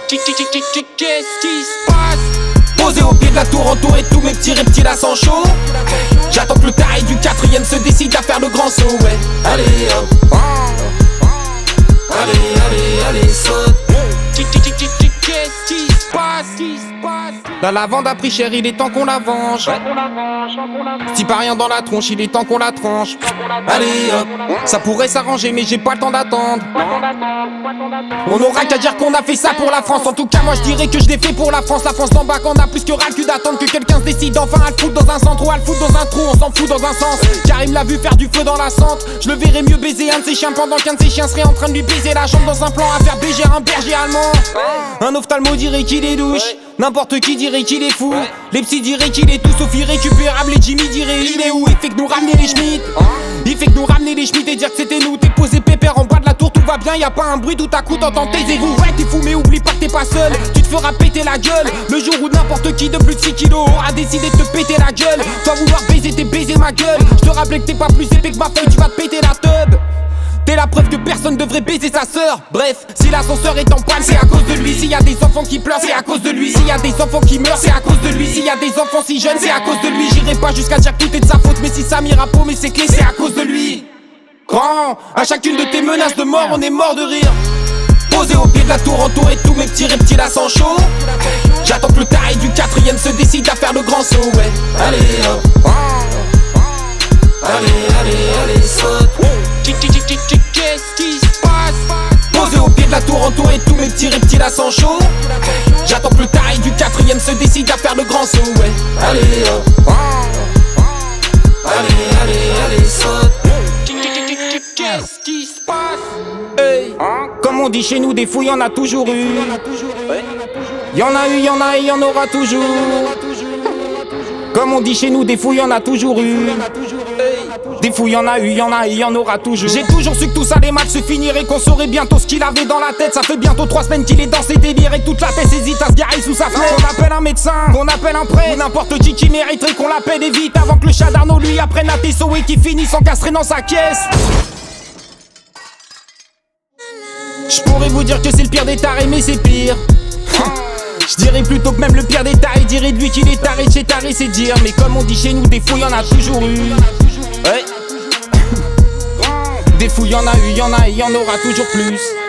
Qu'est-ce qui se passe? Posé au pied de la tour, entouré de tous mes petits reptiles à sang chaud. J'attends que le taré du 4ème se décide à faire le grand saut, ouais. Allez hop, allez saute. Qu'est-ce qui se passe? La lavande a pris cher, il est temps qu'on la venge. Si pas rien dans la tronche, il est temps qu'on la tranche. Allez hop, ça pourrait s'arranger mais j'ai pas le temps d'attendre. On aura qu'à dire qu'on a fait ça pour la France. En tout cas moi je dirais que je l'ai fait pour la France. La France d'en bas qu'on a plus que ras le cul d'attendre que quelqu'un se décide enfin à le foutre dans un centre ou à le foutre dans un trou. On s'en fout dans un sens, car il me l'a vu faire du feu dans la centre. Je le verrais mieux baiser un de ses chiens pendant qu'un de ses chiens serait en train de lui baiser la jambe dans un plan à faire beiger un berger allemand. Un ophtalmo dirait qu'il est douche, n'importe qui dirait qu'il est fou. Les psys diraient qu'il est tout sauf irrécupérable. Et Jimmy dirait il est où? Il fait que nous ramener les Schmitt. Il fait que nous ramener les Schmitt et dire que c'était nous. T'es posé pépère en bas de la tour, tout va bien, y a pas un bruit, tout à coup t'entends taisez-vous. Ouais t'es fou mais oublie pas que t'es pas seul. Tu te feras péter la gueule le jour où n'importe qui de plus de 6 kilos aura décidé de te péter la gueule. Toi vouloir baiser t'es baiser ma gueule. Je te rappelais que t'es pas plus épais que ma feuille, tu vas te péter la teub. T'es la preuve que personne devrait baiser sa sœur. Bref, si l'ascenseur est en panne, c'est à cause de lui. S'il y a des enfants qui pleurent, c'est à cause de lui. S'il y a des enfants qui meurent, c'est à cause de lui. S'il y a des enfants si jeunes, c'est à cause de lui. J'irai pas jusqu'à dire que tout est de sa faute, mais si ça m'ira pas, mais c'est clé, c'est à cause de lui. Grand, à chacune de tes menaces de mort, on est mort de rire. Posé au pied de la tour, entouré de tous mes petits reptiles à sang chaud. J'attends que le taré du 4ème se décide à faire le grand saut, ouais. Allez hop, allez saute. Qu'est-ce qui se passe? Posé au pied de la tour, entouré de tous mes petits reptiles à sang chaud. J'attends que le taré du 4ème se décide à faire le grand saut, ouais. Allez hop, allez saute. Qu'est-ce qui se passe? Hey. Comme on dit chez nous, des fous y'en a toujours eu. Y'en a eu, y'en a et y'en aura toujours. Comme on dit chez nous, des fous y'en a toujours eu. Des fous y'en a eu, y'en a et y'en aura toujours. J'ai toujours su que tout ça les matchs se finirait, qu'on saurait bientôt ce qu'il avait dans la tête. Ça fait bientôt 3 semaines qu'il est dans ses délires et que toute la tête hésite à se garer sous sa fenêtre. Qu'on appelle un médecin, qu'on appelle un prêtre, ou n'importe qui mériterait qu'on l'appelle et vite avant que le chat d'Arnaud lui apprenne à Tessot et qu'il finisse encastré dans sa caisse. Je pourrais vous dire que c'est le pire des tarés mais c'est pire. Je dirais plutôt que même le pire des tarés dirait de lui qu'il est taré de chez taré, c'est dire. Mais comme on dit chez nous, des fous y'en a toujours eu. Ouais. Des fous y'en a eu, y'en a et y'en aura toujours plus.